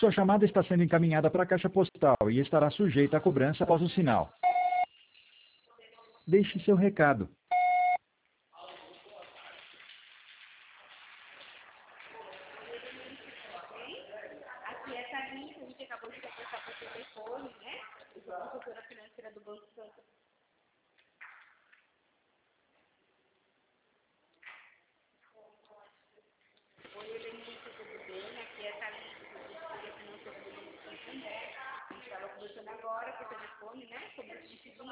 Sua chamada está sendo encaminhada para a caixa postal e estará sujeita à cobrança após o sinal. Deixe seu recado. Aqui é a Carlinhos, a gente acabou de conversar por telefone, né? Eu sou consultora financeira do Banco Santos.